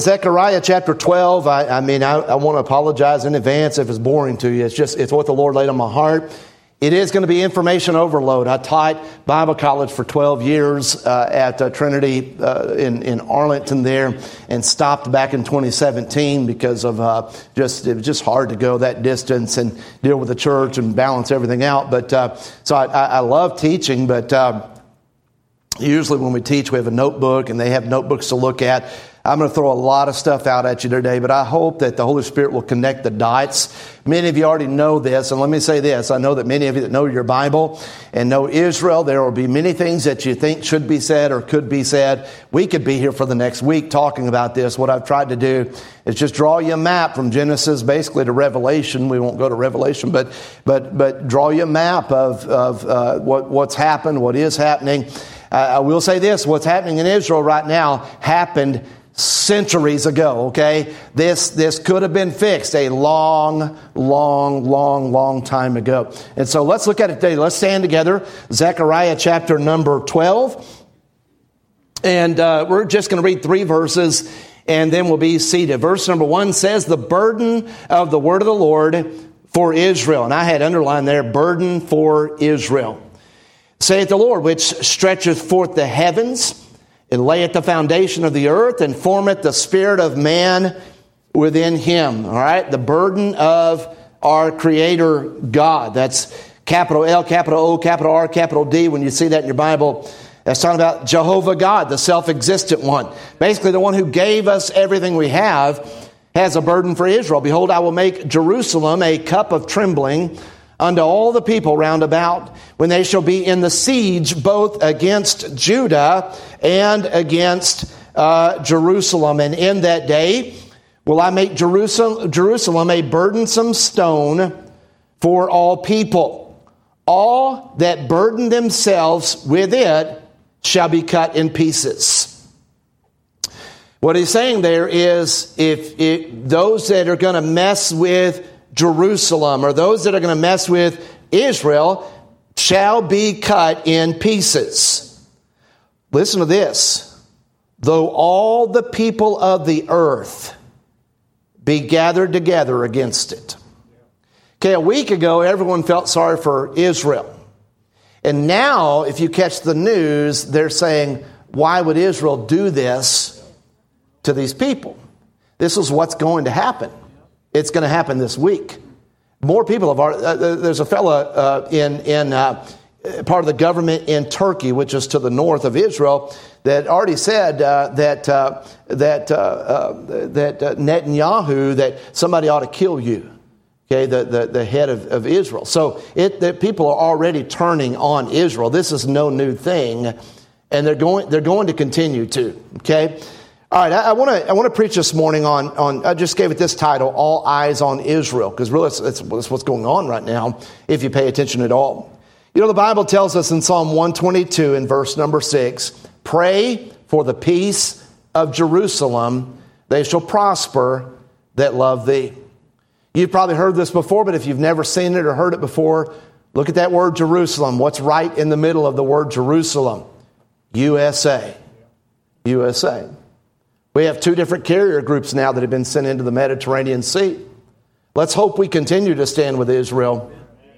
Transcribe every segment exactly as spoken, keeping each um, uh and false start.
Zechariah chapter twelve, I, I mean, I, I want to apologize in advance if it's boring to you. It's just, it's what the Lord laid on my heart. It is going to be information overload. I taught Bible college for twelve years uh, at uh, Trinity uh, in, in Arlington there, and stopped back in twenty seventeen because of uh, just, it was just hard to go that distance and deal with the church and balance everything out. But uh, so I, I, I love teaching, but uh, usually when we teach, we have a notebook and they have notebooks to look at. I'm going to throw a lot of stuff out at you today, but I hope that the Holy Spirit will connect the dots. Many of you already know this, and let me say this. I know that many of you that know your Bible and know Israel, there will be many things that you think should be said or could be said. We could be here for the next week talking about this. What I've tried to do is just draw you a map from Genesis basically to Revelation. We won't go to Revelation, but but but draw you a map of, of uh, what, what's happened, what is happening. Uh, I will say this, what's happening in Israel right now happened centuries ago, okay? This this could have been fixed a long, long, long, long time ago. And so let's look at it today. Let's stand together. Zechariah chapter number twelve. And uh, we're just going to read three verses, and then we'll be seated. Verse number one says, the burden of the word of the Lord for Israel. And I had underlined there, burden for Israel. Saith the Lord, which stretcheth forth the heavens, and layeth the foundation of the earth, and formeth the spirit of man within him. All right? The burden of our Creator God. That's capital L, capital O, capital R, capital D. When you see that in your Bible, that's talking about Jehovah God, the self-existent one. Basically, the one who gave us everything we have has a burden for Israel. Behold, I will make Jerusalem a cup of trembling unto all the people round about, when they shall be in the siege both against Judah and against uh, Jerusalem. And in that day will I make Jerusalem, Jerusalem a burdensome stone for all people. All that burden themselves with it shall be cut in pieces. What he's saying there is, if it, those that are going to mess with Jerusalem, or those that are going to mess with Israel, shall be cut in pieces. Listen to this. Though all the people of the earth be gathered together against it. Okay, a week ago, everyone felt sorry for Israel. And now, if you catch the news, they're saying, why would Israel do this to these people? This is what's going to happen. It's going to happen this week. More people have already, uh, there's a fella uh, in, in uh, part of the government in Turkey, which is to the north of Israel, that already said uh, that uh, that uh, uh, that uh, Netanyahu, that somebody ought to kill you. Okay, the, the, the head of, of Israel. So it that people are already turning on Israel. This is no new thing, and they're going they're going to continue to. Okay. All right, I want to I want to preach this morning on, on I just gave it this title, All Eyes on Israel, because really it's, it's, it's what's going on right now, if you pay attention at all. You know, the Bible tells us in Psalm one twenty-two in verse number six, pray for the peace of Jerusalem, they shall prosper that love thee. You've probably heard this before, but if you've never seen it or heard it before, look at that word Jerusalem. What's right in the middle of the word Jerusalem? U S A. U S A. We have two different carrier groups now that have been sent into the Mediterranean Sea. Let's hope we continue to stand with Israel.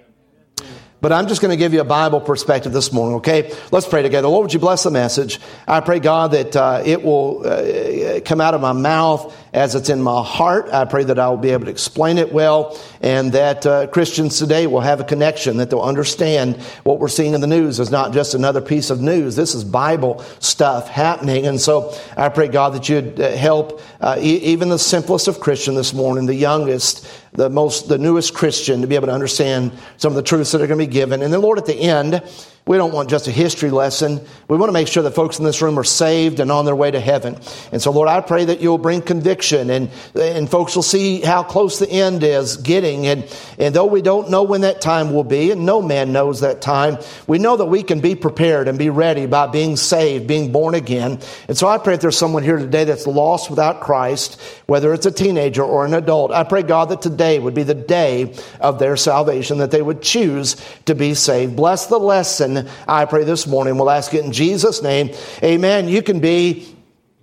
But I'm just going to give you a Bible perspective this morning, okay? Let's pray together. Lord, would you bless the message? I pray, God, that uh, it will uh, come out of my mouth as it's in my heart. I pray that I will be able to explain it well, and that uh, Christians today will have a connection, that they'll understand what we're seeing in the news is not just another piece of news. This is Bible stuff happening. And so I pray, God, that you'd uh, help uh, e- even the simplest of Christian this morning, the youngest, the most, the newest Christian, to be able to understand some of the truths that are going to be given. And then, Lord, at the end, we don't want just a history lesson. We want to make sure that folks in this room are saved and on their way to heaven. And so, Lord, I pray that you'll bring conviction, and and folks will see how close the end is getting. And, and though we don't know when that time will be, and no man knows that time, we know that we can be prepared and be ready by being saved, being born again. And so I pray that there's someone here today that's lost without Christ, whether it's a teenager or an adult. I pray, God, that today would be the day of their salvation, that they would choose to be saved. Bless the lesson, I pray, this morning. We'll ask it in Jesus' name. Amen. You can be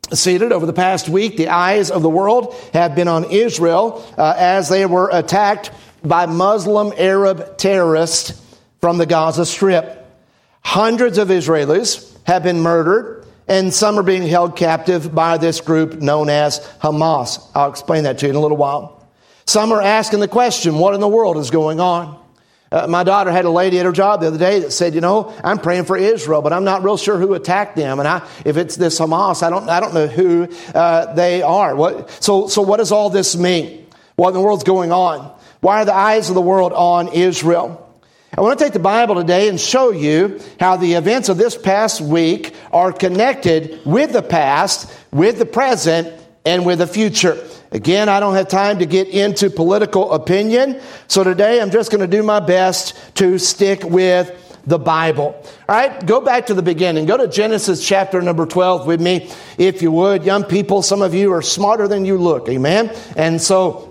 seated. Over the past week, the eyes of the world have been on Israel uh, as they were attacked by Muslim Arab terrorists from the Gaza Strip. Hundreds of Israelis have been murdered, and some are being held captive by this group known as Hamas. I'll explain that to you in a little while. Some are asking the question, what in the world is going on? Uh, my daughter had a lady at her job the other day that said, you know, I'm praying for Israel, but I'm not real sure who attacked them. And I, if it's this Hamas, I don't, I don't know who uh, they are. What, so, so what does all this mean? What in the world's going on? Why are the eyes of the world on Israel? I want to take the Bible today and show you how the events of this past week are connected with the past, with the present, and with the future. Again, I don't have time to get into political opinion, so today I'm just going to do my best to stick with the Bible. All right, go back to the beginning. Go to Genesis chapter number twelve with me, if you would. Young people, some of you are smarter than you look, amen? And so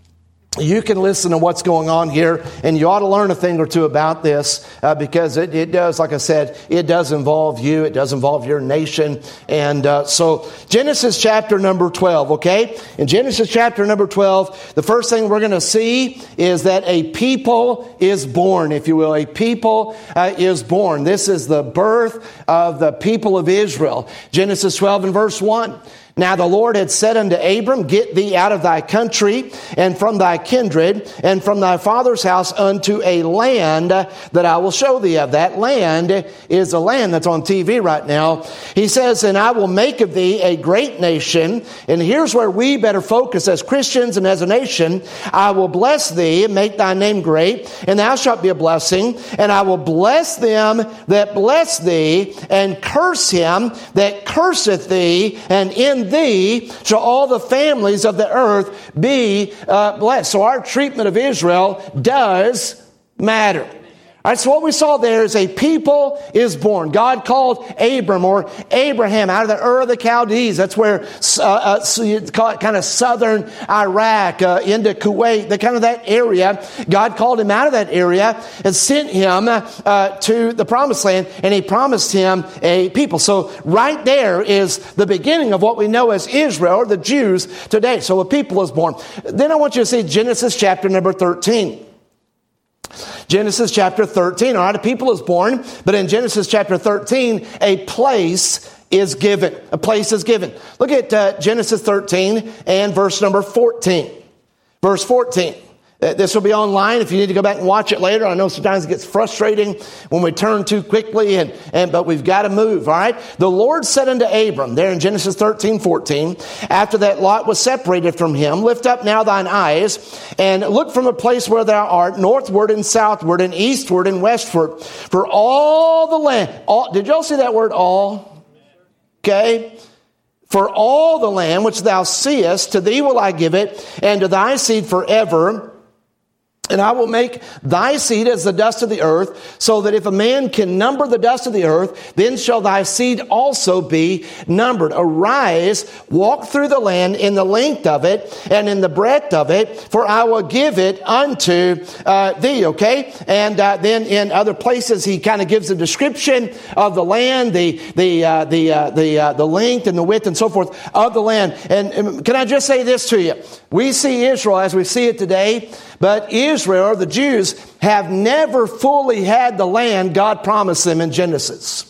you can listen to what's going on here, and you ought to learn a thing or two about this uh, because it, it does, like I said, it does involve you. It does involve your nation. And uh, so Genesis chapter number twelve, okay? In Genesis chapter number twelve, the first thing we're going to see is that a people is born, if you will. A people uh, is born. This is the birth of the people of Israel. Genesis twelve and verse one. Now the Lord had said unto Abram, get thee out of thy country and from thy kindred and from thy father's house unto a land that I will show thee of. That land is a land that's on T V right now. He says, and I will make of thee a great nation. And here's where we better focus as Christians and as a nation. I will bless thee and make thy name great, and thou shalt be a blessing. And I will bless them that bless thee, and curse him that curseth thee, and in thee shall all the families of the earth be uh, blessed. So our treatment of Israel does matter. All right, so what we saw there is a people is born. God called Abram or Abraham out of the Ur of the Chaldees. That's where uh, uh, so you call it kind of southern Iraq uh, into Kuwait, the kind of that area. God called him out of that area and sent him uh, to the promised land, and he promised him a people. So right there is the beginning of what we know as Israel, or the Jews today. So a people is born. Then I want you to see Genesis chapter number thirteen. Genesis chapter thirteen, all right, a people is born, but in Genesis chapter thirteen, a place is given. A place is given. Look at uh, Genesis thirteen and verse number fourteen. Verse fourteen. Uh, this will be online if you need to go back and watch it later. I know sometimes it gets frustrating when we turn too quickly, and, and but we've got to move, all right? The Lord said unto Abram, there in Genesis thirteen, fourteen, after that Lot was separated from him, lift up now thine eyes, and look from the place where thou art, northward and southward and eastward and westward, for all the land. All, did y'all see that word all? Okay. For all the land which thou seest, to thee will I give it, and to thy seed forever. And I will make thy seed as the dust of the earth, so that if a man can number the dust of the earth, then shall thy seed also be numbered. Arise, walk through the land in the length of it and in the breadth of it, for I will give it unto uh, thee, okay? And uh, then in other places, he kind of gives a description of the land, the the uh, the uh, the uh, the length and the width and so forth of the land. And, and can I just say this to you? We see Israel as we see it today, but Israel, the Jews, have never fully had the land God promised them in Genesis.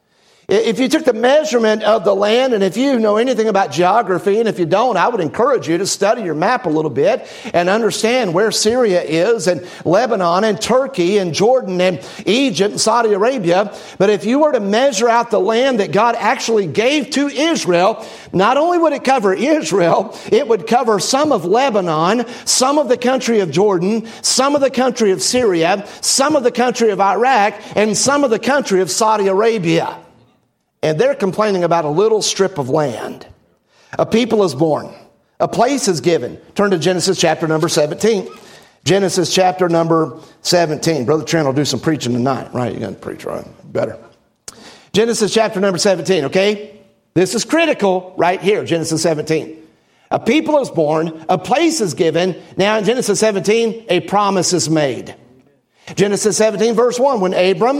If you took the measurement of the land, and if you know anything about geography, and if you don't, I would encourage you to study your map a little bit and understand where Syria is, and Lebanon, and Turkey, and Jordan, and Egypt, and Saudi Arabia. But if you were to measure out the land that God actually gave to Israel, not only would it cover Israel, it would cover some of Lebanon, some of the country of Jordan, some of the country of Syria, some of the country of Iraq, and some of the country of Saudi Arabia. And they're complaining about a little strip of land. A people is born. A place is given. Turn to Genesis chapter number seventeen. Genesis chapter number seventeen. Brother Trent will do some preaching tonight, right? You're going to preach, right? Better. Genesis chapter number seventeen, okay? This is critical right here, Genesis seventeen. A people is born. A place is given. Now in Genesis seventeen, a promise is made. Genesis seventeen verse one, when Abram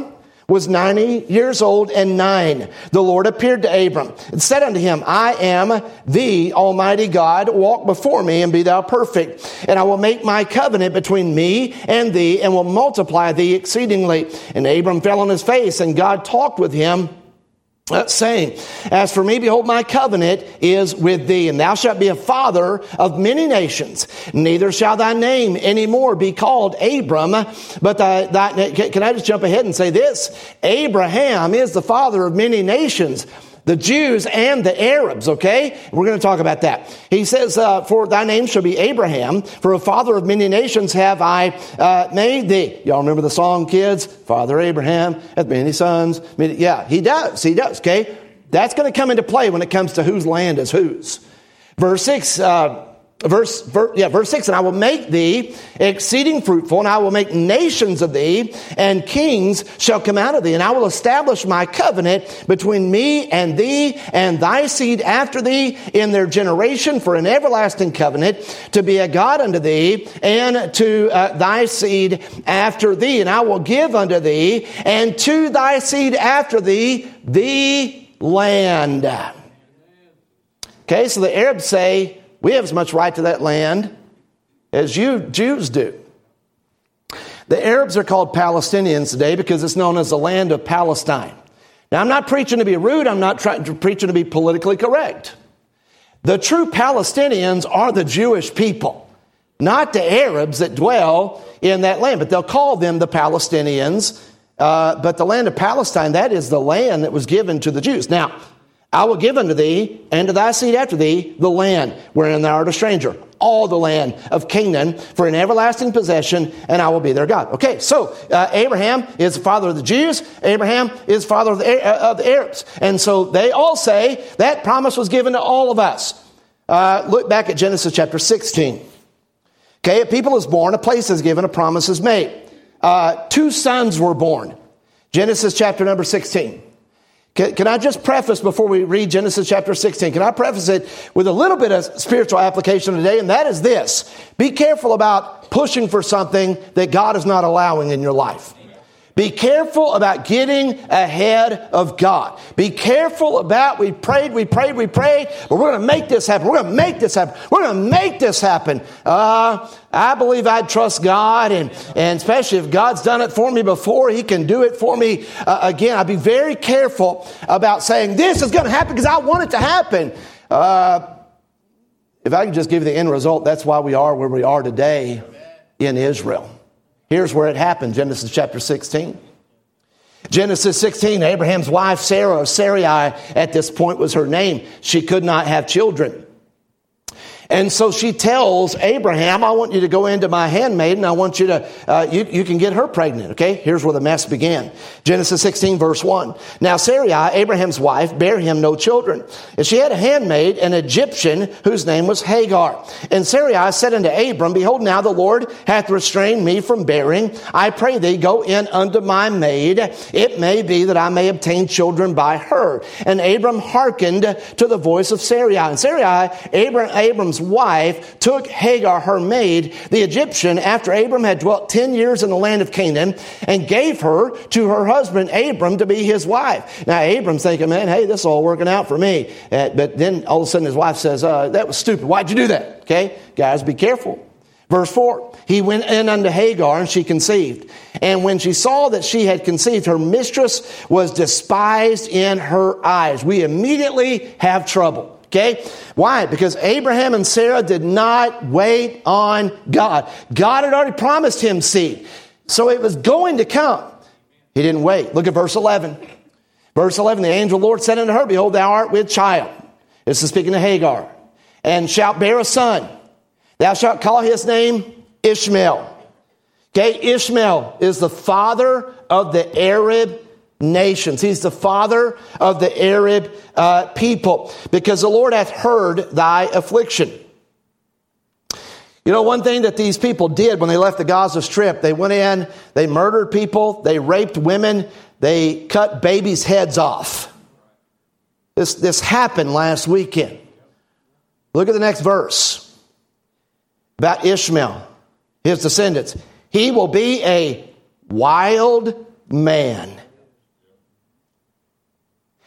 was ninety years old and nine. The Lord appeared to Abram and said unto him, I am the Almighty God. Walk before me and be thou perfect. And I will make my covenant between me and thee and will multiply thee exceedingly. And Abram fell on his face, and God talked with him, Uh, saying, as for me, behold, my covenant is with thee, and thou shalt be a father of many nations. Neither shall thy name any more be called Abram, but thy, thy, can I just jump ahead and say this? Abraham is the father of many nations. The Jews and the Arabs, okay? We're going to talk about that. He says, uh, for thy name shall be Abraham, for a father of many nations have I uh, made thee. Y'all remember the song, kids? Father Abraham hath many sons. Many, yeah, he does. He does, okay? That's going to come into play when it comes to whose land is whose. Verse six, uh, Verse, verse, yeah, verse six, and I will make thee exceeding fruitful, and I will make nations of thee, and kings shall come out of thee, and I will establish my covenant between me and thee and thy seed after thee in their generation for an everlasting covenant, to be a God unto thee and to uh, thy seed after thee. And I will give unto thee and to thy seed after thee the land. Okay, so the Arabs say, we have as much right to that land as you Jews do. The Arabs are called Palestinians today because it's known as the land of Palestine. Now, I'm not preaching to be rude. I'm not trying to preaching to be politically correct. The true Palestinians are the Jewish people, not the Arabs that dwell in that land. But they'll call them the Palestinians. Uh, but the land of Palestine, that is the land that was given to the Jews. Now, I will give unto thee and to thy seed after thee the land wherein thou art a stranger, all the land of Canaan for an everlasting possession, and I will be their God. Okay, so uh, Abraham is the father of the Jews. Abraham is father of the, uh, of the Arabs. And so they all say that promise was given to all of us. Uh, look back at Genesis chapter sixteen. Okay, a people is born, a place is given, a promise is made. Uh, two sons were born. Genesis chapter number sixteen. Can, can I just preface before we read Genesis chapter sixteen? Can I preface it with a little bit of spiritual application today? And that is this. Be careful about pushing for something that God is not allowing in your life. Be careful about getting ahead of God. Be careful about, we prayed, we prayed, we prayed, but we're going to make this happen. We're going to make this happen. We're going to make this happen. Uh, I believe I'd trust God, and, and especially if God's done it for me before, He can do it for me uh, again. I'd be very careful about saying, this is going to happen because I want it to happen. Uh, if I can just give you the end result, that's why we are where we are today in Israel. Here's where it happened, Genesis chapter sixteen. Genesis sixteen, Abraham's wife, Sarah, or Sarai, at this point was her name. She could not have children. And so she tells Abraham, I want you to go into my handmaid, and I want you to, uh, you, you can get her pregnant, okay? Here's where the mess began. Genesis sixteen, verse one. Now Sarai, Abraham's wife, bare him no children. And she had a handmaid, an Egyptian, whose name was Hagar. And Sarai said unto Abram, behold, now the Lord hath restrained me from bearing. I pray thee, go in unto my maid. It may be that I may obtain children by her. And Abram hearkened to the voice of Sarai. And Sarai, Abram, Abram's wife, took Hagar, her maid, the Egyptian, after Abram had dwelt ten years in the land of Canaan, and gave her to her husband Abram to be his wife. Now Abram's thinking, man, hey, this is all working out for me. Uh, but then all of a sudden his wife says, uh, that was stupid. Why'd you do that? Okay, guys, be careful. Verse four, he went in unto Hagar, and she conceived. And when she saw that she had conceived, her mistress was despised in her eyes. We immediately have trouble. Okay? Why? Because Abraham and Sarah did not wait on God. God had already promised him seed. So it was going to come. He didn't wait. Look at verse eleven. Verse eleven, the angel of the Lord said unto her, behold, thou art with child. This is speaking to Hagar. And shalt bear a son. Thou shalt call his name Ishmael. Okay? Ishmael is the father of the Arab nations. He's the father of the Arab uh, people, because the Lord hath heard thy affliction. You know, one thing that these people did when they left the Gaza Strip, they went in, they murdered people, they raped women, they cut babies' heads off. This, this happened last weekend. Look at the next verse about Ishmael, his descendants. He will be a wild man.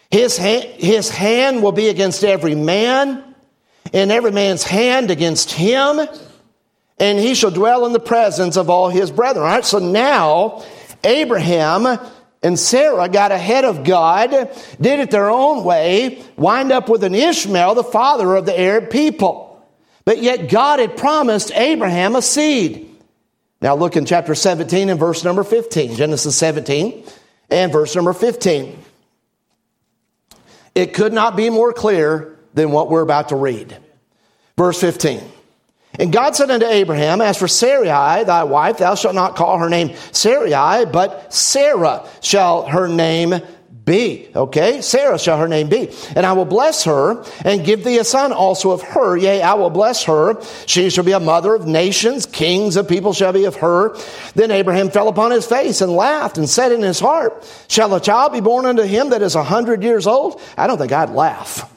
His hand, his hand will be against every man, and every man's hand against him, and he shall dwell in the presence of all his brethren. All right, so now Abraham and Sarah got ahead of God, did it their own way, wind up with an Ishmael, the father of the Arab people. But yet God had promised Abraham a seed. Now look in chapter seventeen and verse number fifteen. Genesis seventeen and verse number fifteen. It could not be more clear than what we're about to read. Verse fifteen. And God said unto Abraham, as for Sarai, thy wife, thou shalt not call her name Sarai, but Sarah shall her name be. Okay? Sarah shall her name be. And I will bless her and give thee a son also of her. Yea, I will bless her. She shall be a mother of nations. Kings of people shall be of her. Then Abraham fell upon his face and laughed and said in his heart, shall a child be born unto him that is a hundred years old? I don't think I'd laugh.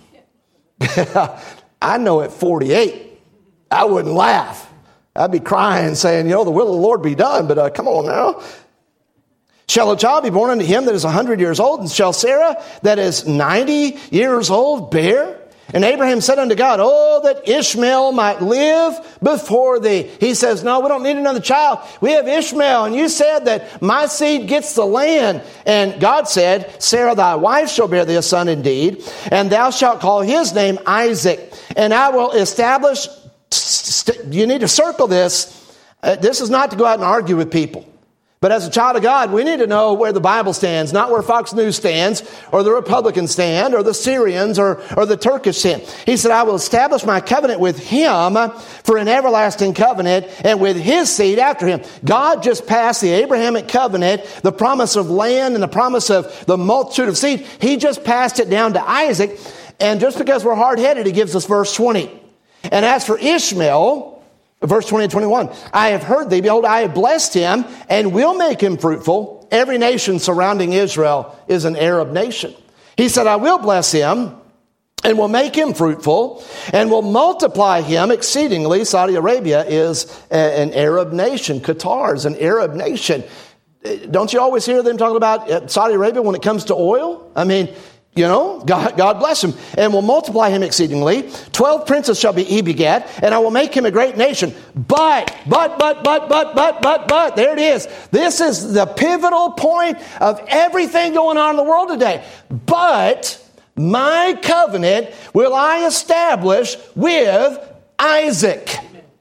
I know at forty-eight, I wouldn't laugh. I'd be crying saying, you know, the will of the Lord be done, but uh, come on now. Shall a child be born unto him that is a hundred years old? And shall Sarah that is ninety years old bear? And Abraham said unto God, oh, that Ishmael might live before thee. He says, no, we don't need another child. We have Ishmael. And you said that my seed gets the land. And God said, Sarah thy wife shall bear thee a son indeed. And thou shalt call his name Isaac. And I will establish, st- you need to circle this. Uh, this is not to go out and argue with people. But as a child of God, we need to know where the Bible stands, not where Fox News stands, or the Republicans stand, or the Syrians, or, or the Turkish stand. He said, I will establish my covenant with him for an everlasting covenant, and with his seed after him. God just passed the Abrahamic covenant, the promise of land and the promise of the multitude of seed. He just passed it down to Isaac. And just because we're hard-headed, he gives us verse twenty. And as for Ishmael, verse twenty and twenty-one, I have heard thee, behold, I have blessed him, and will make him fruitful. Every nation surrounding Israel is an Arab nation. He said, I will bless him, and will make him fruitful, and will multiply him exceedingly. Saudi Arabia is a, an Arab nation. Qatar is an Arab nation. Don't you always hear them talking about Saudi Arabia when it comes to oil? I mean, you know, God, God bless him, and will multiply him exceedingly. Twelve princes shall be he begat, and I will make him a great nation. But, but, but, but, but, but, but, but, there it is. This is the pivotal point of everything going on in the world today. But my covenant will I establish with Isaac.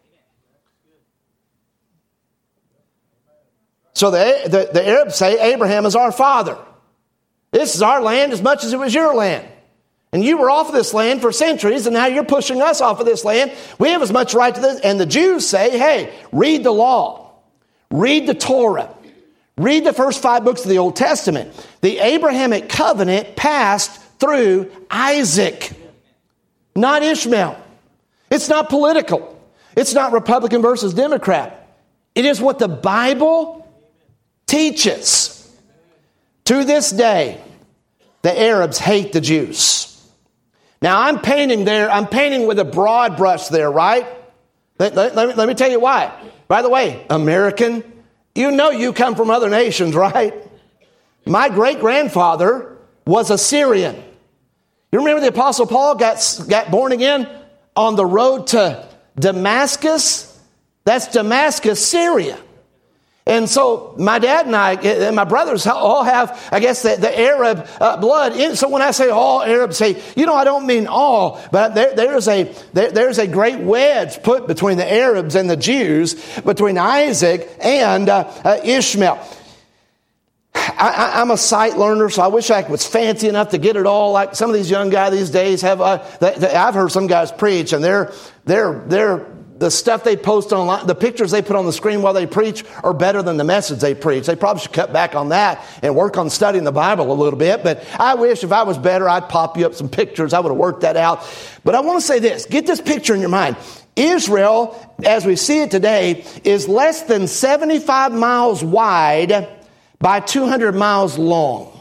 So the, the, the Arabs say Abraham is our father. This is our land as much as it was your land. And you were off of this land for centuries, and now you're pushing us off of this land. We have as much right to this. And the Jews say, hey, read the law. Read the Torah. Read the first five books of the Old Testament. The Abrahamic covenant passed through Isaac, not Ishmael. It's not political. It's not Republican versus Democrat. It is what the Bible teaches. To this day, the Arabs hate the Jews. Now, I'm painting there, I'm painting with a broad brush there, right? Let, let, let, me, let me tell you why. By the way, American, you know you come from other nations, right? My great-grandfather was a Syrian. You remember the Apostle Paul got, got born again on the road to Damascus? That's Damascus, Syria. And so my dad and I and my brothers all have, I guess, the, the Arab uh, blood. In, so when I say all Arabs, say, you know, I don't mean all, but there, there's a there, there's a great wedge put between the Arabs and the Jews, between Isaac and uh, uh, Ishmael. I, I, I'm a sight learner, so I wish I was fancy enough to get it all. Like some of these young guys these days have. Uh, they, they, I've heard some guys preach, and they're they're they're. The stuff they post online, the pictures they put on the screen while they preach are better than the message they preach. They probably should cut back on that and work on studying the Bible a little bit. But I wish if I was better, I'd pop you up some pictures. I would have worked that out. But I want to say this. Get this picture in your mind. Israel, as we see it today, is less than seventy-five miles wide by two hundred miles long.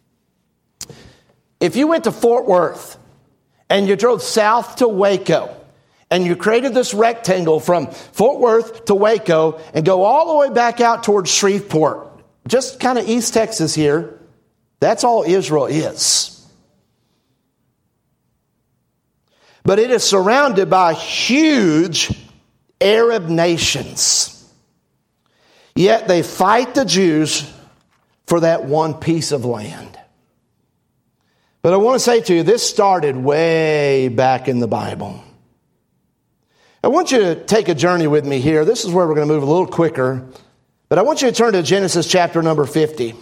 If you went to Fort Worth and you drove south to Waco, and you created this rectangle from Fort Worth to Waco and go all the way back out towards Shreveport, just kind of East Texas here, that's all Israel is. but it is surrounded by huge Arab nations. Yet they fight the Jews for that one piece of land. But I want to say to you, this started way back in the Bible. I want you to take a journey with me here. This is where we're going to move a little quicker. But I want you to turn to Genesis chapter number fifty.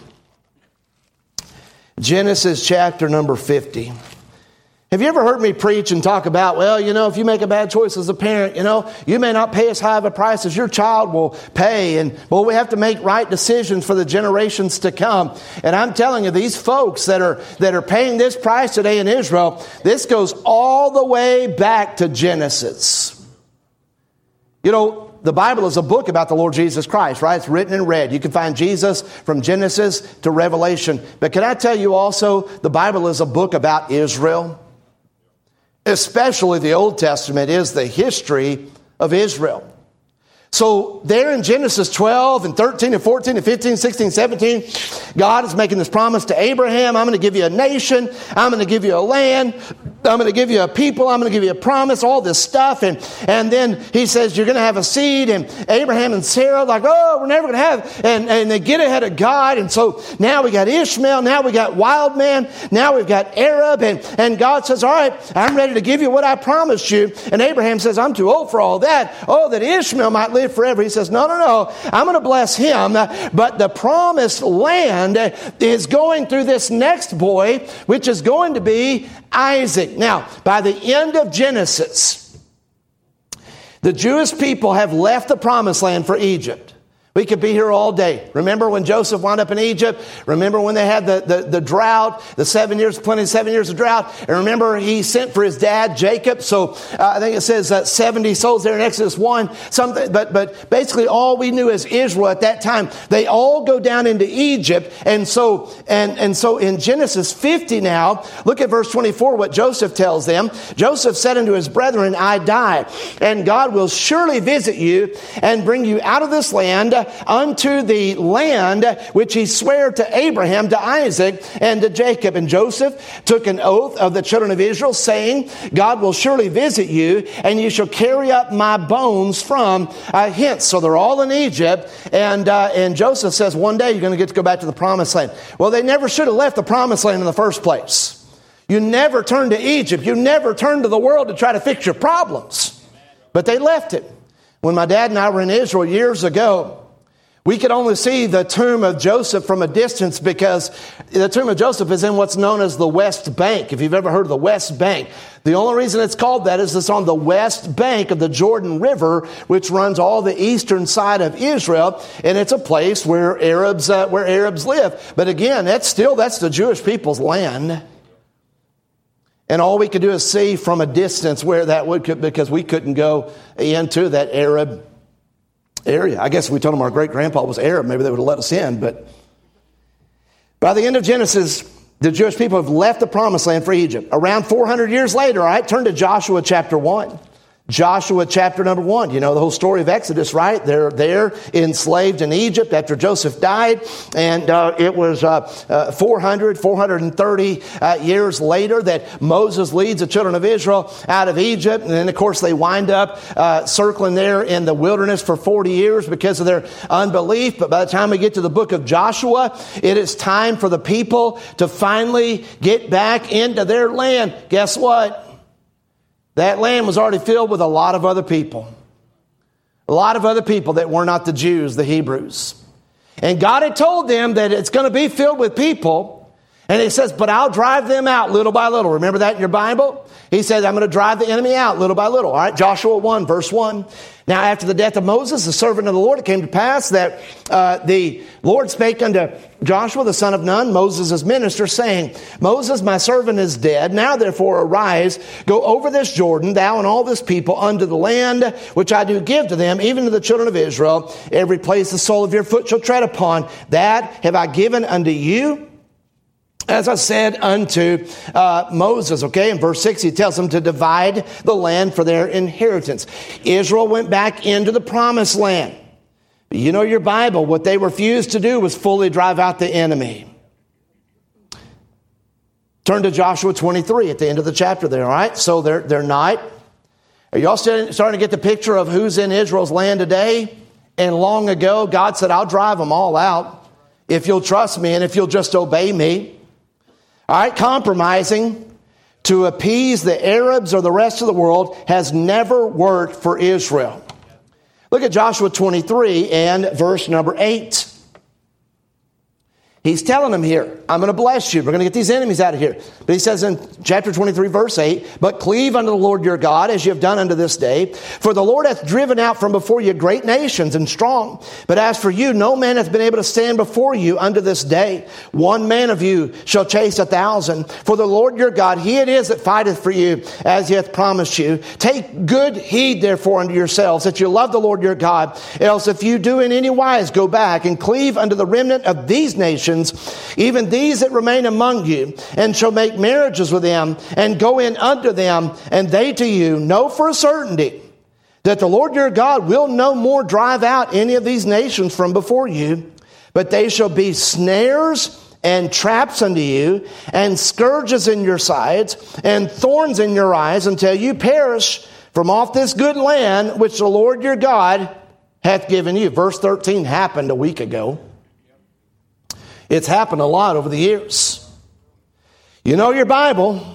Genesis chapter number fifty. Have you ever heard me preach and talk about, well, you know, if you make a bad choice as a parent, you know, you may not pay as high of a price as your child will pay. And, well, we have to make right decisions for the generations to come. And I'm telling you, these folks that are, that are paying this price today in Israel, this goes all the way back to Genesis. You know, the Bible is a book about the Lord Jesus Christ, right? It's written and read. You can find Jesus from Genesis to Revelation. But can I tell you also, the Bible is a book about Israel. Especially the Old Testament is the history of Israel. So there in Genesis twelve and thirteen and fourteen and fifteen, sixteen, seventeen, God is making this promise to Abraham. I'm going to give you a nation. I'm going to give you a land. I'm going to give you a people. I'm going to give you a promise, all this stuff. And, and then he says, you're going to have a seed. And Abraham and Sarah like, oh, we're never going to have. And, and they get ahead of God. And so now we got Ishmael. Now we got wild man. Now we've got Arab. And, and God says, all right, I'm ready to give you what I promised you. And Abraham says, I'm too old for all that. Oh, that Ishmael might live forever. He says, no, no, no. I'm going to bless him. But the promised land is going through this next boy, which is going to be Isaac. Now, by the end of Genesis, the Jewish people have left the promised land for Egypt. We could be here all day. Remember when Joseph wound up in Egypt? Remember when they had the, the, the drought, the seven years, plenty of seven years of drought? And remember he sent for his dad, Jacob. So uh, I think it says uh, seventy souls there in Exodus one. Something, but, but basically all we knew as Israel at that time, they all go down into Egypt. And so, and, and so in Genesis fifty now, look at verse twenty-four, what Joseph tells them. Joseph said unto his brethren, I die, and God will surely visit you and bring you out of this land unto the land which he sware to Abraham, to Isaac, and to Jacob. And Joseph took an oath of the children of Israel, saying, God will surely visit you, and you shall carry up my bones from uh, hence. So they're all in Egypt, and uh, and Joseph says, one day you're going to get to go back to the promised land. Well, they never should have left the promised land in the first place. You never turn to Egypt. You never turn to the world to try to fix your problems. But they left it. When my dad and I were in Israel years ago, we could only see the tomb of Joseph from a distance because the tomb of Joseph is in what's known as the West Bank. If you've ever heard of the West Bank, the only reason it's called that is it's on the west bank of the Jordan River, which runs all the eastern side of Israel, and it's a place where Arabs uh, where Arabs live. But again, that's still that's the Jewish people's land. And all we could do is see from a distance where that would, because we couldn't go into that Arab area. I guess if we told them our great-grandpa was Arab, maybe they would have let us in. But by the end of Genesis, the Jewish people have left the promised land for Egypt. Around four hundred years later, all right, turn to Joshua chapter one. Joshua chapter number one. You know the whole story of Exodus, right? They're there enslaved in Egypt after Joseph died. And uh, it was uh, uh, four hundred, four hundred thirty uh, years later that Moses leads the children of Israel out of Egypt. And then, of course, they wind up uh, circling there in the wilderness for forty years because of their unbelief. But by the time we get to the book of Joshua, it is time for the people to finally get back into their land. Guess what? That land was already filled with a lot of other people. A lot of other people that were not the Jews, the Hebrews. And God had told them that it's going to be filled with people. And he says, but I'll drive them out little by little. Remember that in your Bible? He says, I'm going to drive the enemy out little by little. All right, Joshua one, verse one. Now, after the death of Moses, the servant of the Lord, it came to pass that uh, the Lord spake unto Joshua, the son of Nun, Moses' minister, saying, Moses, my servant, is dead. Now, therefore, arise, go over this Jordan, thou and all this people, unto the land which I do give to them, even to the children of Israel. Every place the sole of your foot shall tread upon, that have I given unto you, as I said unto uh, Moses. Okay, in verse six, he tells them to divide the land for their inheritance. Israel went back into the promised land. You know your Bible, what they refused to do was fully drive out the enemy. Turn to Joshua twenty-three at the end of the chapter there, all right? So they're, they're not. Are y'all starting to get the picture of who's in Israel's land today? And long ago, God said, I'll drive them all out if you'll trust me and if you'll just obey me. All right, compromising to appease the Arabs or the rest of the world has never worked for Israel. Look at Joshua twenty-three and verse number eight. He's telling them here, I'm going to bless you. We're going to get these enemies out of here. But he says in chapter twenty-three, verse eight, but cleave unto the Lord your God as you have done unto this day. For the Lord hath driven out from before you great nations and strong. But as for you, no man hath been able to stand before you unto this day. One man of you shall chase a thousand. For the Lord your God, he it is that fighteth for you, as he hath promised you. Take good heed therefore unto yourselves, that you love the Lord your God. Else if you do in any wise go back and cleave unto the remnant of these nations, even these that remain among you, and shall make marriages with them, and go in unto them, and they to you, know for a certainty that the Lord your God will no more drive out any of these nations from before you, but they shall be snares and traps unto you, and scourges in your sides, and thorns in your eyes, until you perish from off this good land which the Lord your God hath given you. Verse thirteen happened a week ago. It's happened a lot over the years. You know your Bible.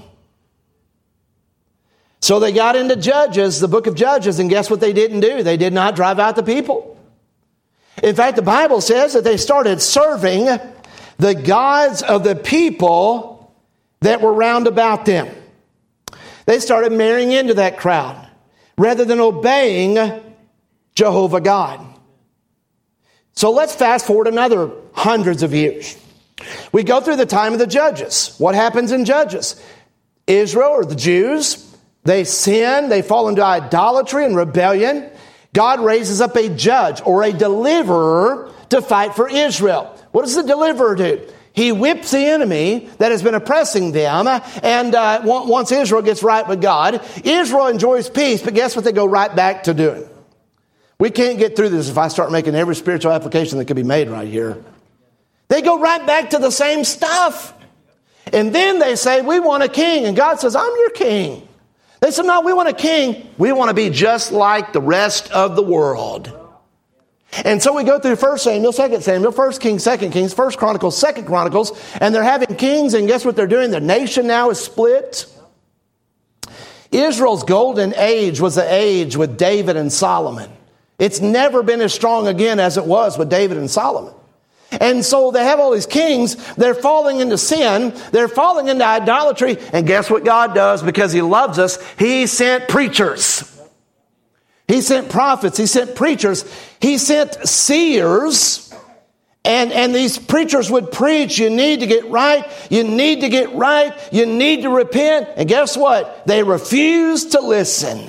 So they got into Judges, the book of Judges, and guess what they didn't do? They did not drive out the people. In fact, the Bible says that they started serving the gods of the people that were round about them. They started marrying into that crowd rather than obeying Jehovah God. So let's fast forward another hundreds of years. We go through the time of the Judges. What happens in Judges? Israel, or the Jews, they sin, they fall into idolatry and rebellion. God raises up a judge or a deliverer to fight for Israel. What does the deliverer do? He whips the enemy that has been oppressing them, and uh, once Israel gets right with God, Israel enjoys peace, but guess what they go right back to doing? We can't get through this if I start making every spiritual application that could be made right here. They go right back to the same stuff. And then they say, we want a king. And God says, I'm your king. They said, no, we want a king. We want to be just like the rest of the world. And so we go through First Samuel, Second Samuel, First Kings, Second Kings, First Chronicles, Second Chronicles, and they're having kings, and guess what they're doing? The nation now is split. Israel's golden age was the age with David and Solomon. It's never been as strong again as it was with David and Solomon. And so they have all these kings. They're falling into sin. They're falling into idolatry. And guess what God does? Because he loves us, he sent preachers. He sent prophets. He sent preachers. He sent seers. And, and these preachers would preach, you need to get right. You need to get right. You need to repent. And guess what? They refused to listen.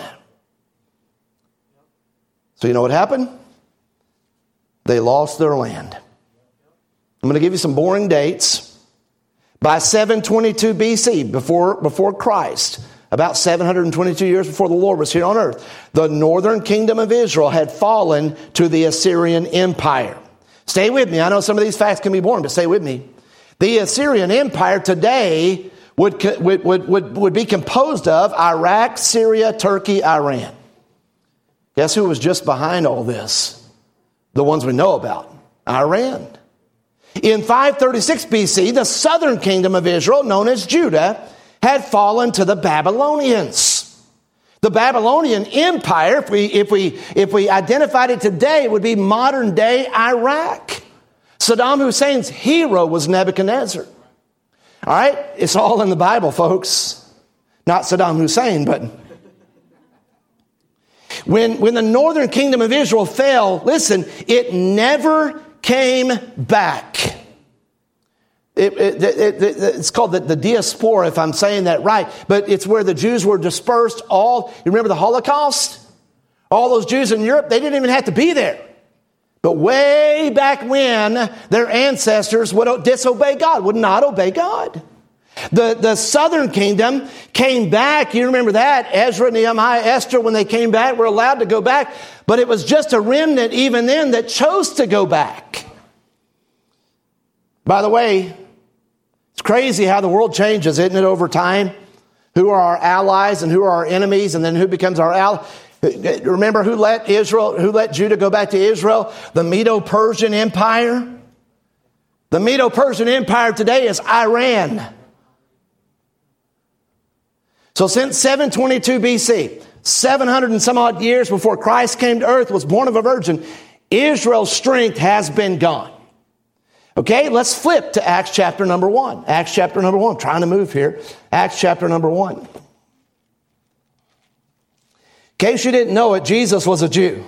So you know what happened? They lost their land. I'm going to give you some boring dates. By seven twenty-two B C, before, before Christ, about seven hundred twenty-two years before the Lord was here on earth, the northern kingdom of Israel had fallen to the Assyrian Empire. Stay with me. I know some of these facts can be boring, but stay with me. The Assyrian Empire today would, would, would, would, would be composed of Iraq, Syria, Turkey, Iran. Guess who was just behind all this? The ones we know about. Iran. In five thirty-six B C, the southern kingdom of Israel, known as Judah, had fallen to the Babylonians. The Babylonian Empire, if we, if we, if we identified it today, would be modern day Iraq. Saddam Hussein's hero was Nebuchadnezzar. All right? It's all in the Bible, folks. Not Saddam Hussein, but... When, when the northern kingdom of Israel fell, listen, it never came back. It, it, it, it, it's called the, the diaspora, if I'm saying that right. But it's where the Jews were dispersed all. You remember the Holocaust? All those Jews in Europe, they didn't even have to be there. But way back when, their ancestors would disobey God, would not obey God. The, the southern kingdom came back. You remember that. Ezra, Nehemiah, Esther, when they came back, were allowed to go back. But it was just a remnant even then that chose to go back. By the way, It's crazy how the world changes, isn't it, over time? Who are our allies and who are our enemies, and then who becomes our ally? Remember who let Israel, who let Judah go back to Israel? The Medo-Persian Empire. The Medo-Persian Empire today is Iran. So since seven twenty-two B C, seven hundred and some odd years before Christ came to earth, was born of a virgin, Israel's strength has been gone. Okay, let's flip to Acts chapter number one. Acts chapter number one. I'm trying to move here. Acts chapter number one. In case you didn't know it, Jesus was a Jew.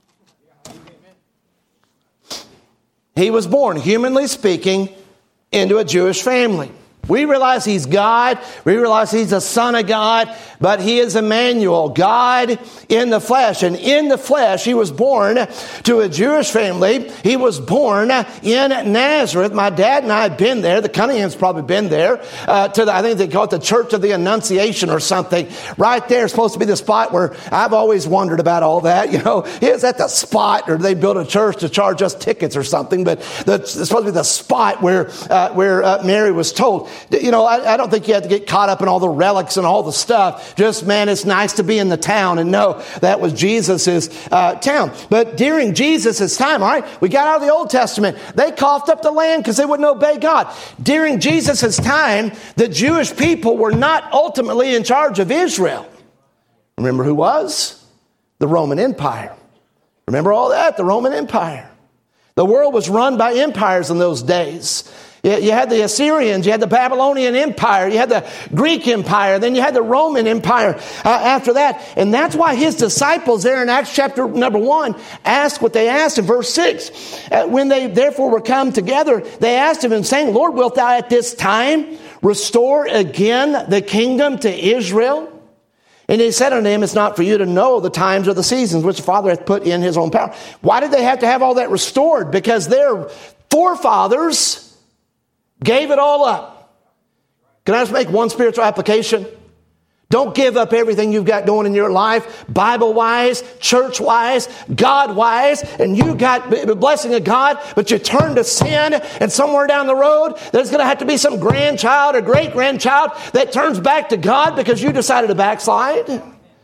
He was born, humanly speaking, into a Jewish family. We realize he's God. We realize he's the Son of God, but he is Emmanuel, God in the flesh. And in the flesh, he was born to a Jewish family. He was born in Nazareth. My dad and I had been there. The Cunninghams probably been there. Uh, to the, I think they call it the Church of the Annunciation or something. Right there is supposed to be the spot where I've always wondered about all that. You know, is that the spot, or they built a church to charge us tickets or something? But that's it's supposed to be the spot where uh, where uh, Mary was told. You know, I, I don't think you have to get caught up in all the relics and all the stuff. Just, man, it's nice to be in the town and know that was Jesus's uh, town. But during Jesus's time, all right, we got out of the Old Testament. They coughed up the land because they wouldn't obey God. During Jesus's time, the Jewish people were not ultimately in charge of Israel. Remember who was? The Roman Empire. Remember all that? The Roman Empire. The world was run by empires in those days. You had the Assyrians, you had the Babylonian Empire, you had the Greek Empire, then you had the Roman Empire uh, after that. And that's why his disciples there in Acts chapter number one asked what they asked in verse six. Uh, when they therefore were come together, they asked him and saying, Lord, wilt thou at this time restore again the kingdom to Israel? And he said unto him, it's not for you to know the times or the seasons which the Father hath put in his own power. Why did they have to have all that restored? Because their forefathers gave it all up. Can I just make one spiritual application? Don't give up everything you've got going in your life, Bible-wise, church-wise, God-wise, and you got the blessing of God, but you turn to sin, and somewhere down the road, there's going to have to be some grandchild or great-grandchild that turns back to God because you decided to backslide.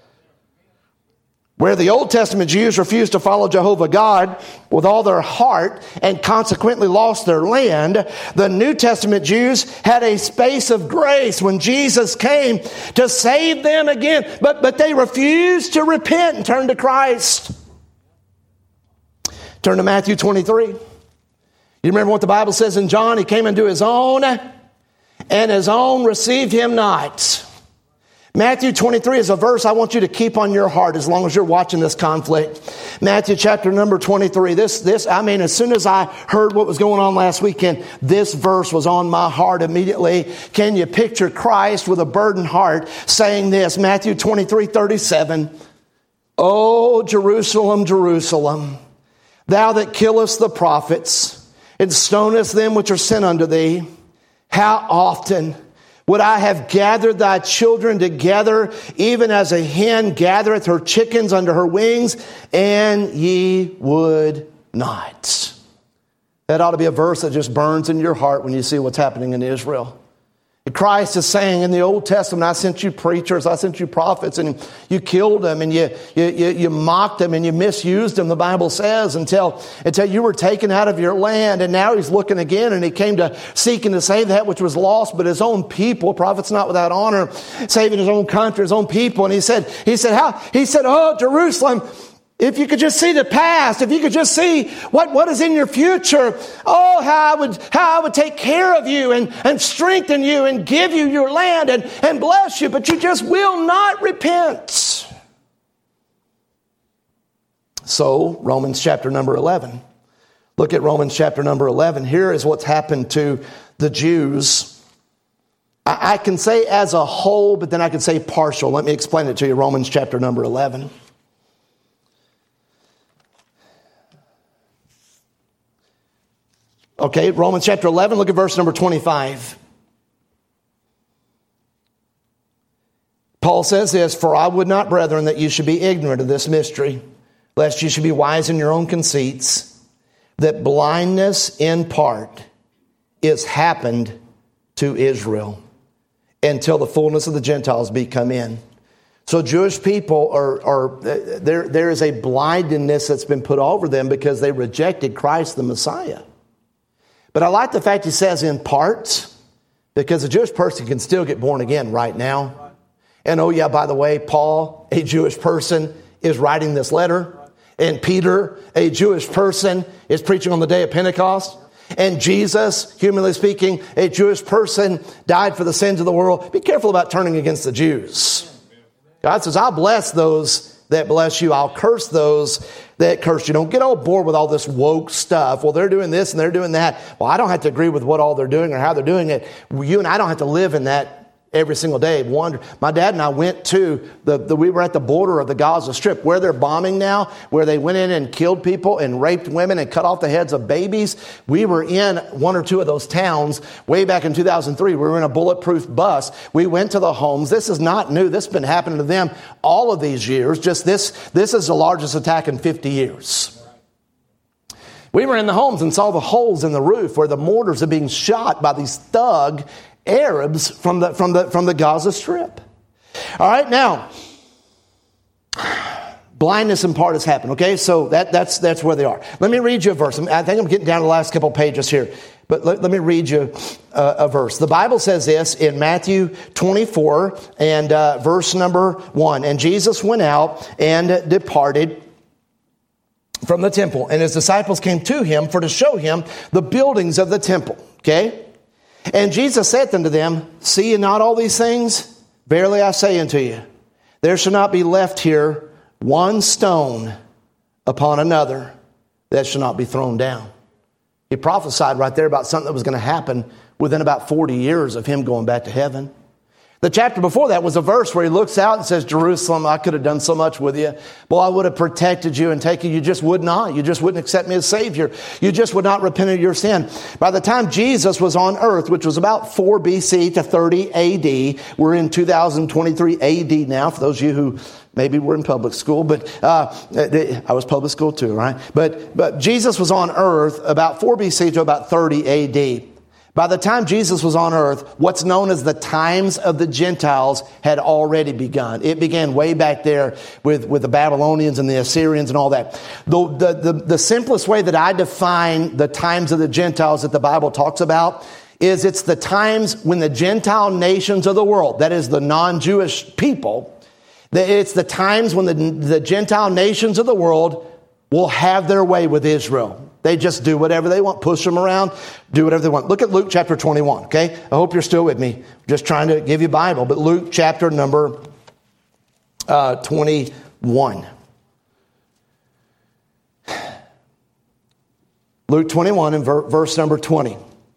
Where the Old Testament Jews refused to follow Jehovah God with all their heart and consequently lost their land, the New Testament Jews had a space of grace when Jesus came to save them again. But, but they refused to repent and turn to Christ. Turn to Matthew twenty-three. You remember what the Bible says in John? He came into his own, and his own received him not. Matthew twenty-three is a verse I want you to keep on your heart as long as you're watching this conflict. Matthew chapter number twenty-three. This, this, I mean, as soon as I heard what was going on last weekend, this verse was on my heart immediately. Can you picture Christ with a burdened heart saying this? Matthew twenty-three, thirty-seven. O Jerusalem, Jerusalem, thou that killest the prophets and stonest them which are sent unto thee, how often would I have gathered thy children together, even as a hen gathereth her chickens under her wings, and ye would not. That ought to be a verse that just burns in your heart when you see what's happening in Israel. Christ is saying in the Old Testament, I sent you preachers, I sent you prophets, and you killed them, and you, you, you, you mocked them, and you misused them, the Bible says, until, until you were taken out of your land. And now he's looking again, and he came to seek and to save that which was lost, but his own people, prophets not without honor, saving his own country, his own people. And he said, he said, how? He said, oh, Jerusalem, if you could just see the past, if you could just see what, what is in your future, oh, how I would, how I would take care of you and, and strengthen you and give you your land and, and bless you, but you just will not repent. So, Romans chapter number eleven. Look at Romans chapter number eleven. Here is what's happened to the Jews. I, I can say as a whole, but then I can say partial. Let me explain it to you. Romans chapter number eleven. Okay, Romans chapter eleven, look at verse number twenty-five. Paul says this, for I would not, brethren, that you should be ignorant of this mystery, lest you should be wise in your own conceits, that blindness in part is happened to Israel until the fullness of the Gentiles be come in. So Jewish people are, are there, there is a blindness that's been put over them because they rejected Christ the Messiah. But I like the fact he says in parts, because a Jewish person can still get born again right now. And oh yeah, by the way, Paul, a Jewish person, is writing this letter. And Peter, a Jewish person, is preaching on the day of Pentecost. And Jesus, humanly speaking, a Jewish person, died for the sins of the world. Be careful about turning against the Jews. God says, I'll bless those that bless you. I'll curse those that curse you. Don't get all bored with all this woke stuff. Well, they're doing this and they're doing that. Well, I don't have to agree with what all they're doing or how they're doing it. You and I don't have to live in that every single day. Wonder. My dad and I went to the, the, we were at the border of the Gaza Strip where they're bombing now, where they went in and killed people and raped women and cut off the heads of babies. We were in one or two of those towns way back in two thousand three. We were in a bulletproof bus. We went to the homes. This is not new. This has been happening to them all of these years. Just this, this is the largest attack in fifty years. We were in the homes and saw the holes in the roof where the mortars are being shot by these thug Arabs from the from the from the Gaza Strip. All right, now blindness in part has happened. Okay, so that that's that's where they are. Let me read you a verse. I think I'm getting down to the last couple pages here, but let, let me read you a, a verse. The Bible says this in Matthew twenty-four and uh, verse number one. And Jesus went out and departed from the temple, and his disciples came to him for to show him the buildings of the temple. Okay. And Jesus said unto them, see ye not all these things? Verily I say unto you, there shall not be left here one stone upon another that shall not be thrown down. He prophesied right there about something that was going to happen within about forty years of him going back to heaven. The chapter before that was a verse where he looks out and says, Jerusalem, I could have done so much with you. Boy, I would have protected you and taken you. You just would not. You just wouldn't accept me as Savior. You just would not repent of your sin. By the time Jesus was on earth, which was about four B C to thirty A D, we're in two thousand twenty-three A D now, for those of you who maybe were in public school, but uh, I was public school too, right? But, but Jesus was on earth about four B C to about thirty A D. By the time Jesus was on earth, what's known as the times of the Gentiles had already begun. It began way back there with, with the Babylonians and the Assyrians and all that. The, the, the, the simplest way that I define the times of the Gentiles that the Bible talks about is it's the times when the Gentile nations of the world, that is the non-Jewish people, it's the times when the, the Gentile nations of the world will have their way with Israel. They just do whatever they want, push them around, do whatever they want. Look at Luke chapter twenty-one, okay? I hope you're still with me. I'm just trying to give you a Bible. But Luke chapter number uh, twenty-one. Luke twenty-one and ver- verse number twenty.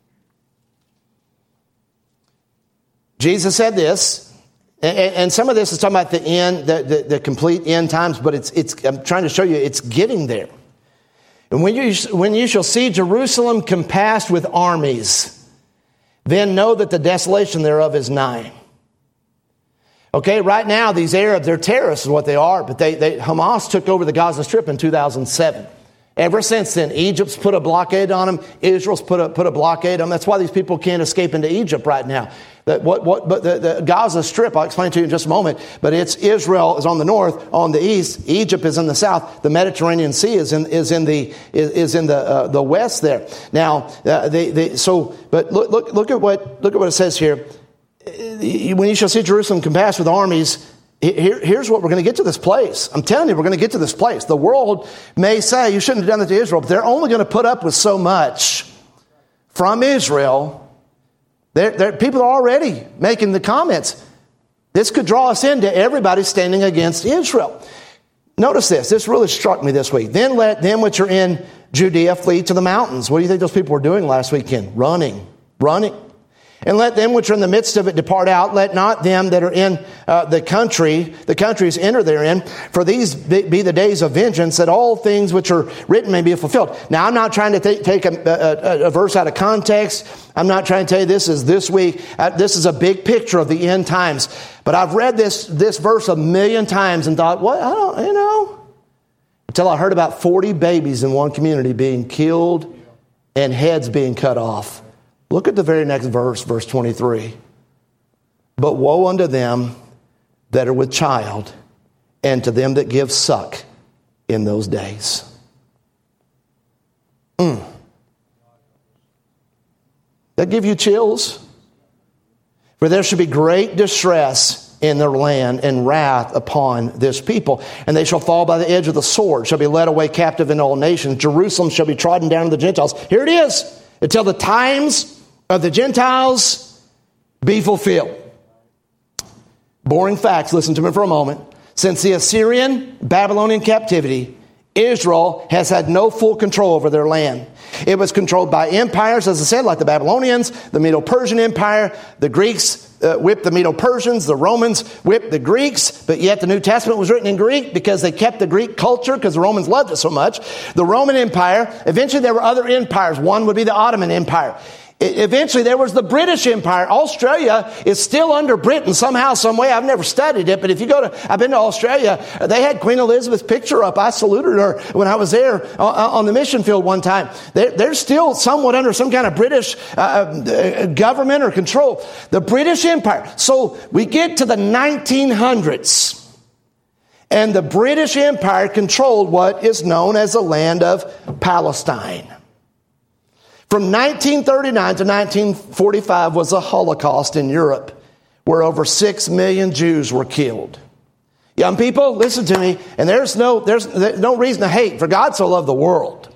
Jesus said this, and, and some of this is talking about the end, the, the, the complete end times, but it's it's. I'm trying to show you it's getting there. And when you, when you shall see Jerusalem compassed with armies, then know that the desolation thereof is nigh. Okay, right now, these Arabs, they're terrorists is what they are, but they, they Hamas took over the Gaza Strip in two thousand seven. Ever since then, Egypt's put a blockade on them. Israel's put a, put a blockade on them. That's why these people can't escape into Egypt right now. That what, what, but the, the Gaza Strip, I'll explain to you in just a moment, but it's Israel is on the north, on the east, Egypt is in the south, the Mediterranean Sea is in, is in the, is, is in the, uh, the west there. Now, uh, they, they, so, but look, look, look at what, look at what it says here. When you shall see Jerusalem compassed with armies, Here, here's what we're going to get to this place. I'm telling you, we're going to get to this place. The world may say you shouldn't have done that to Israel, but they're only going to put up with so much from Israel. They're, they're, people are already making the comments. This could draw us into everybody standing against Israel. Notice this. This really struck me this week. Then let them which are in Judea flee to the mountains. What do you think those people were doing last weekend? Running. Running. And let them which are in the midst of it depart out. Let not them that are in uh, the country, the countries enter therein. For these be the days of vengeance, that all things which are written may be fulfilled. Now, I'm not trying to th- take a, a, a verse out of context. I'm not trying to tell you this is this week. Uh, this is a big picture of the end times. But I've read this, this verse a million times and thought, what? I don't, you know. Until I heard about forty babies in one community being killed and heads being cut off. Look at the very next verse, verse twenty-three. But woe unto them that are with child, and to them that give suck in those days. Mm. That give you chills? For there shall be great distress in their land and wrath upon this people. And they shall fall by the edge of the sword, shall be led away captive in all nations. Jerusalem shall be trodden down of the Gentiles. Here it is. Until the times of the Gentiles be fulfilled. Boring facts. Listen to me for a moment. Since the Assyrian, Babylonian captivity, Israel has had no full control over their land. It was controlled by empires, as I said, like the Babylonians, the Medo-Persian Empire. The Greeks uh, whipped the Medo-Persians. The Romans whipped the Greeks. But yet the New Testament was written in Greek because they kept the Greek culture because the Romans loved it so much. The Roman Empire, eventually there were other empires. One would be the Ottoman Empire. Eventually, there was the British Empire. Australia is still under Britain somehow, some way. I've never studied it, but if you go to, I've been to Australia. They had Queen Elizabeth's picture up. I saluted her when I was there on the mission field one time. They're, they're still somewhat under some kind of British uh, government or control. The British Empire. So we get to the nineteen hundreds, and the British Empire controlled what is known as the land of Palestine. From nineteen thirty-nine to nineteen forty-five was the Holocaust in Europe, where over six million Jews were killed. Young people, listen to me, and there's no, there's no reason to hate, for God so loved the world.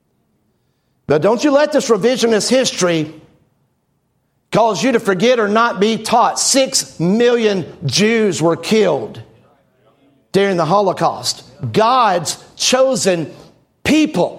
But don't you let this revisionist history cause you to forget or not be taught. Six million Jews were killed during the Holocaust. God's chosen people.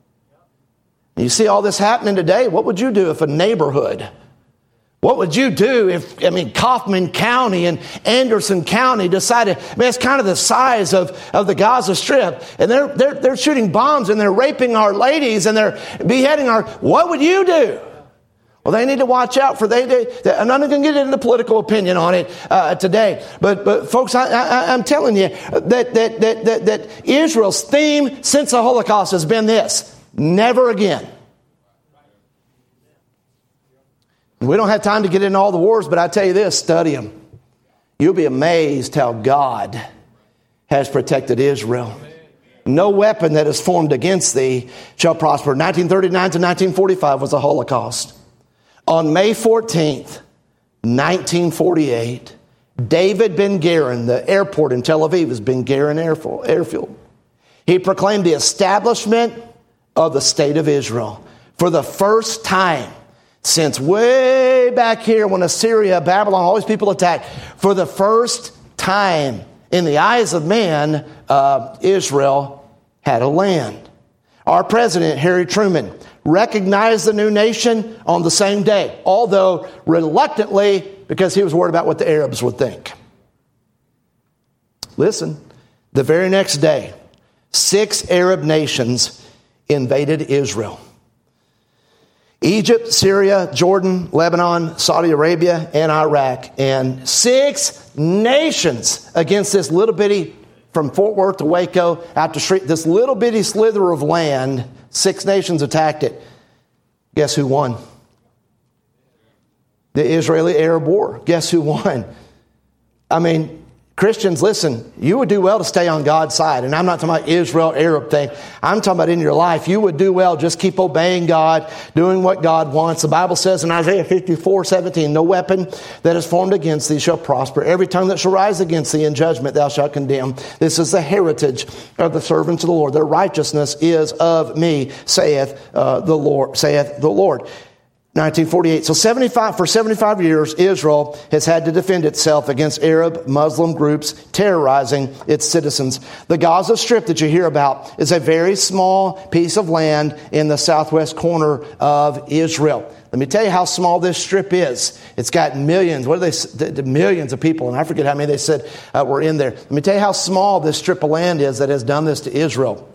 You see all this happening today. What would you do if a neighborhood, what would you do if, I mean, Kaufman County and Anderson County decided, I mean, it's kind of the size of, of the Gaza Strip, and they're, they're, they're shooting bombs and they're raping our ladies and they're beheading our, what would you do? Well, they need to watch out for they. they I'm not going to get into political opinion on it uh, today, but but folks, I, I, I'm telling you that that, that that that Israel's theme since the Holocaust has been this: never again. We don't have time to get into all the wars, but I tell you this: study them. You'll be amazed how God has protected Israel. No weapon that is formed against thee shall prosper. nineteen thirty-nine to nineteen forty-five was the Holocaust. On May fourteenth, nineteen forty-eight, David Ben Gurion, the airport in Tel Aviv is Ben Gurion Airfield. He proclaimed the establishment of the state of Israel for the first time since way back here when Assyria, Babylon, all these people attacked. For the first time in the eyes of man, uh, Israel had a land. Our president, Harry Truman, recognized the new nation on the same day, although reluctantly because he was worried about what the Arabs would think. Listen, the very next day, six Arab nations invaded Israel. Egypt, Syria, Jordan, Lebanon, Saudi Arabia, and Iraq. And six nations against this little bitty, from Fort Worth to Waco, out to Shre- this little bitty slither of land. Six nations attacked it. Guess who won? The Israeli-Arab War. Guess who won? I mean, Christians, listen, you would do well to stay on God's side. And I'm not talking about Israel-Arab thing. I'm talking about in your life. You would do well. Just keep obeying God, doing what God wants. The Bible says in Isaiah fifty-four seventeen, no weapon that is formed against thee shall prosper. Every tongue that shall rise against thee in judgment thou shalt condemn. This is the heritage of the servants of the Lord. Their righteousness is of me, saith uh, the Lord. Saith the Lord. nineteen forty-eight. So seventy-five for seventy-five years, Israel has had to defend itself against Arab Muslim groups terrorizing its citizens. The Gaza Strip that you hear about is a very small piece of land in the southwest corner of Israel. Let me tell you how small this strip is. It's got millions, what are they, millions of people, and I forget how many they said uh, were in there. Let me tell you how small this strip of land is that has done this to Israel.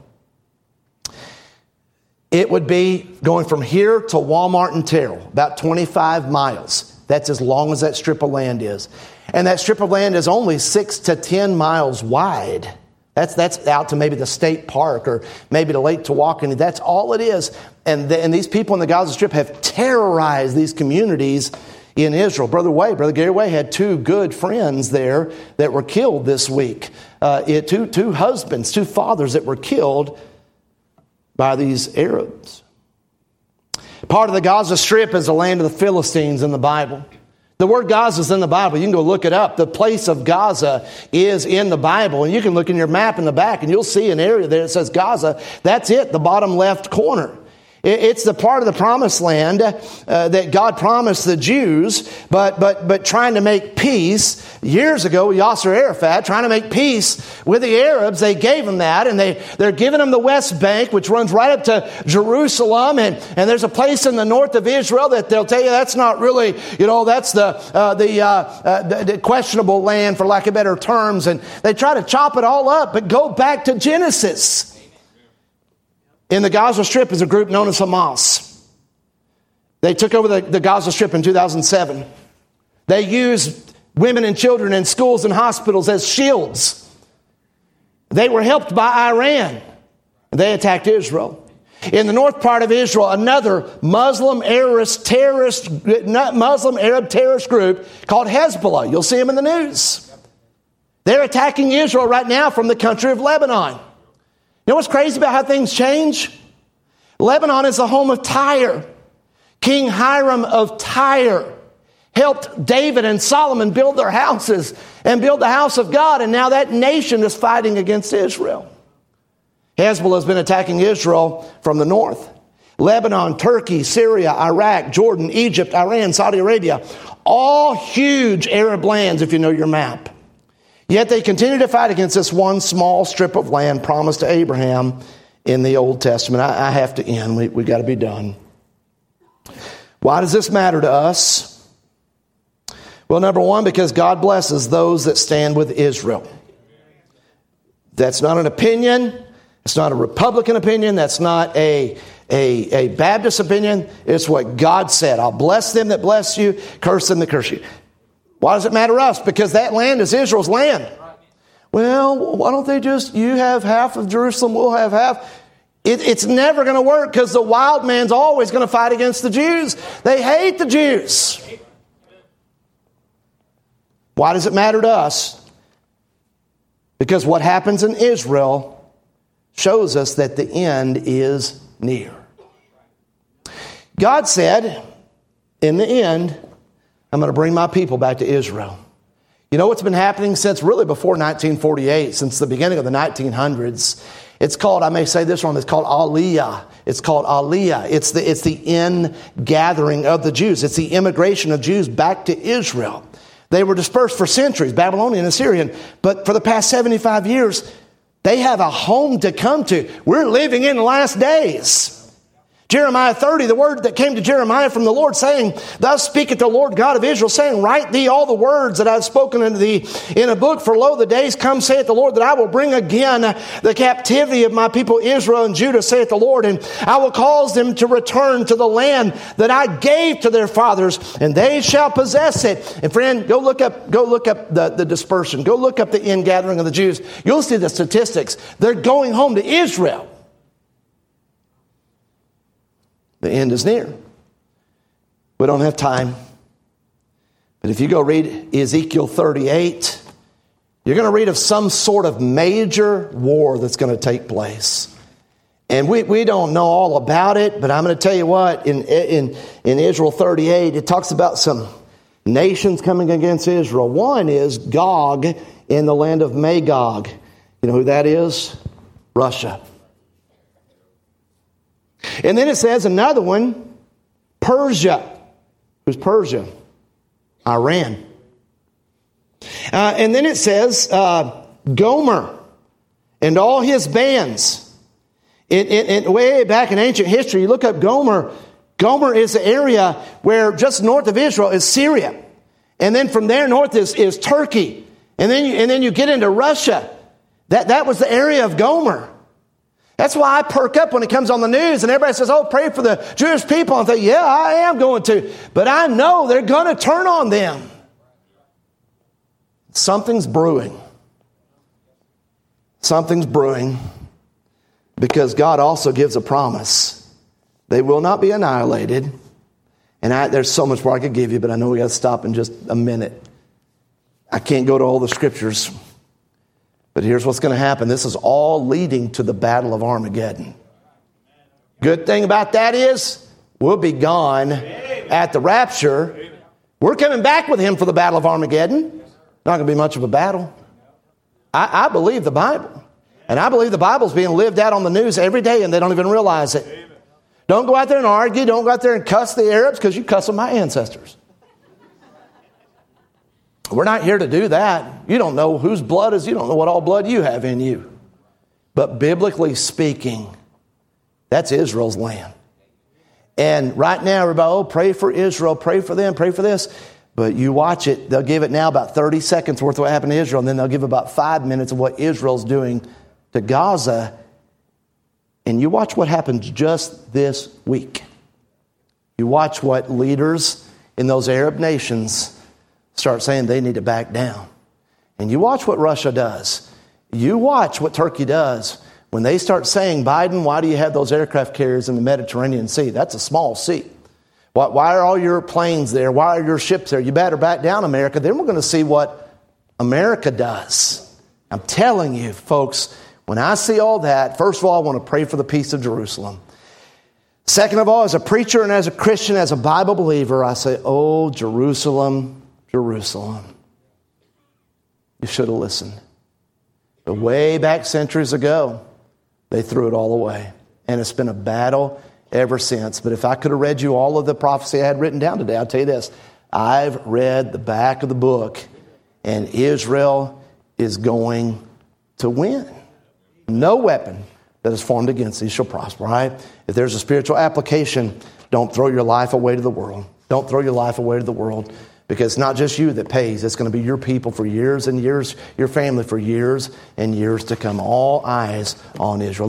It would be going from here to Walmart and Terrell, about twenty-five miles. That's as long as that strip of land is. And that strip of land is only six to ten miles wide. That's that's out to maybe the state park or maybe to Lake Tawakoni. That's all it is. And, the, and these people in the Gaza Strip have terrorized these communities in Israel. Brother Way, Brother Gary Way had two good friends there that were killed this week. Uh, it, two, two husbands, two fathers that were killed by these Arabs. Part of the Gaza Strip is the land of the Philistines in the Bible. The word Gaza is in the Bible. You can go look it up. The place of Gaza is in the Bible. And you can look in your map in the back and you'll see an area there that says Gaza. That's it, the bottom left corner. It's the part of the promised land uh, that God promised the Jews, but but but trying to make peace. Years ago, Yasser Arafat, trying to make peace with the Arabs, they gave them that, and they, they're giving them the West Bank, which runs right up to Jerusalem, and, and there's a place in the north of Israel that they'll tell you that's not really, you know, that's the uh, the, uh, uh, the, the questionable land, for lack of better terms, and they try to chop it all up, but go back to Genesis. In the Gaza Strip is a group known as Hamas. They took over the, the Gaza Strip in two thousand seven. They used women and children in schools and hospitals as shields. They were helped by Iran. They attacked Israel. In the north part of Israel, another Muslim terrorist, terrorist Muslim Arab terrorist group called Hezbollah. You'll see them in the news. They're attacking Israel right now from the country of Lebanon. You know what's crazy about how things change? Lebanon is the home of Tyre. King Hiram of Tyre helped David and Solomon build their houses and build the house of God. And now that nation is fighting against Israel. Hezbollah has been attacking Israel from the north. Lebanon, Turkey, Syria, Iraq, Jordan, Egypt, Iran, Saudi Arabia. All huge Arab lands if you know your map. Yet they continue to fight against this one small strip of land promised to Abraham in the Old Testament. I, I have to end. We we got to be done. Why does this matter to us? Well, number one, because God blesses those that stand with Israel. That's not an opinion. It's not a Republican opinion. That's not a, a, a Baptist opinion. It's what God said. I'll bless them that bless you, curse them that curse you. Why does it matter to us? Because that land is Israel's land. Well, why don't they just, you have half of Jerusalem, we'll have half. It, it's never going to work because the wild man's always going to fight against the Jews. They hate the Jews. Why does it matter to us? Because what happens in Israel shows us that the end is near. God said, in the end, I'm going to bring my people back to Israel. You know what's been happening since really before nineteen forty-eight, since the beginning of the nineteen hundreds? It's called, I may say this wrong, it's called Aliyah. It's called Aliyah. It's the, it's the in-gathering of the Jews. It's the immigration of Jews back to Israel. They were dispersed for centuries, Babylonian and Assyrian. But for the past seventy-five years, they have a home to come to. We're living in the last days. Jeremiah thirty, the word that came to Jeremiah from the Lord saying, thus speaketh the Lord God of Israel, saying, write thee all the words that I have spoken unto thee in a book, for lo, the days come, saith the Lord, that I will bring again the captivity of my people Israel and Judah, saith the Lord, and I will cause them to return to the land that I gave to their fathers, and they shall possess it. And friend, go look up, go look up the, the dispersion. Go look up the ingathering of the Jews. You'll see the statistics. They're going home to Israel. The end is near. We don't have time. But if you go read Ezekiel thirty-eight, you're going to read of some sort of major war that's going to take place. And we, we don't know all about it, but I'm going to tell you what, in, in, in Israel thirty-eight, it talks about some nations coming against Israel. One is Gog in the land of Magog. You know who that is? Russia. And then it says another one, Persia. Who's Persia? Iran. Uh, and then it says uh, Gomer and all his bands. It, it, it, way back in ancient history, you look up Gomer. Gomer is the area where just north of Israel is Syria. And then from there north is, is Turkey. And then, you, and then you get into Russia. That, that was the area of Gomer. That's why I perk up when it comes on the news and everybody says, oh, pray for the Jewish people. And I think, yeah, I am going to. But I know they're going to turn on them. Something's brewing. Something's brewing, because God also gives a promise. They will not be annihilated. And I, there's so much more I could give you, but I know we got to stop in just a minute. I can't go to all the scriptures. But here's what's going to happen. This is all leading to the Battle of Armageddon. Good thing about that is we'll be gone at the rapture. We're coming back with him for the Battle of Armageddon. Not going to be much of a battle. I, I believe the Bible. And I believe the Bible's being lived out on the news every day and they don't even realize it. Don't go out there and argue. Don't go out there and cuss the Arabs because you cuss with my ancestors. We're not here to do that. You don't know whose blood is. You don't know what all blood you have in you. But biblically speaking, that's Israel's land. And right now, everybody, oh, pray for Israel, pray for them, pray for this. But you watch it, they'll give it now about thirty seconds worth of what happened to Israel, and then they'll give about five minutes of what Israel's doing to Gaza. And you watch what happens just this week. You watch what leaders in those Arab nations start saying they need to back down. And you watch what Russia does. You watch what Turkey does. When they start saying, Biden, why do you have those aircraft carriers in the Mediterranean Sea? That's a small sea. Why, why are all your planes there? Why are your ships there? You better back down, America. Then we're going to see what America does. I'm telling you, folks, when I see all that, first of all, I want to pray for the peace of Jerusalem. Second of all, as a preacher and as a Christian, as a Bible believer, I say, oh, Jerusalem, Jerusalem. You should have listened. But way back centuries ago, they threw it all away. And it's been a battle ever since. But if I could have read you all of the prophecy I had written down today, I'll tell you this. I've read the back of the book, and Israel is going to win. No weapon that is formed against thee shall prosper, right? If there's a spiritual application, don't throw your life away to the world. Don't throw your life away to the world. Because it's not just you that pays. It's going to be your people for years and years, your family for years and years to come. All eyes on Israel.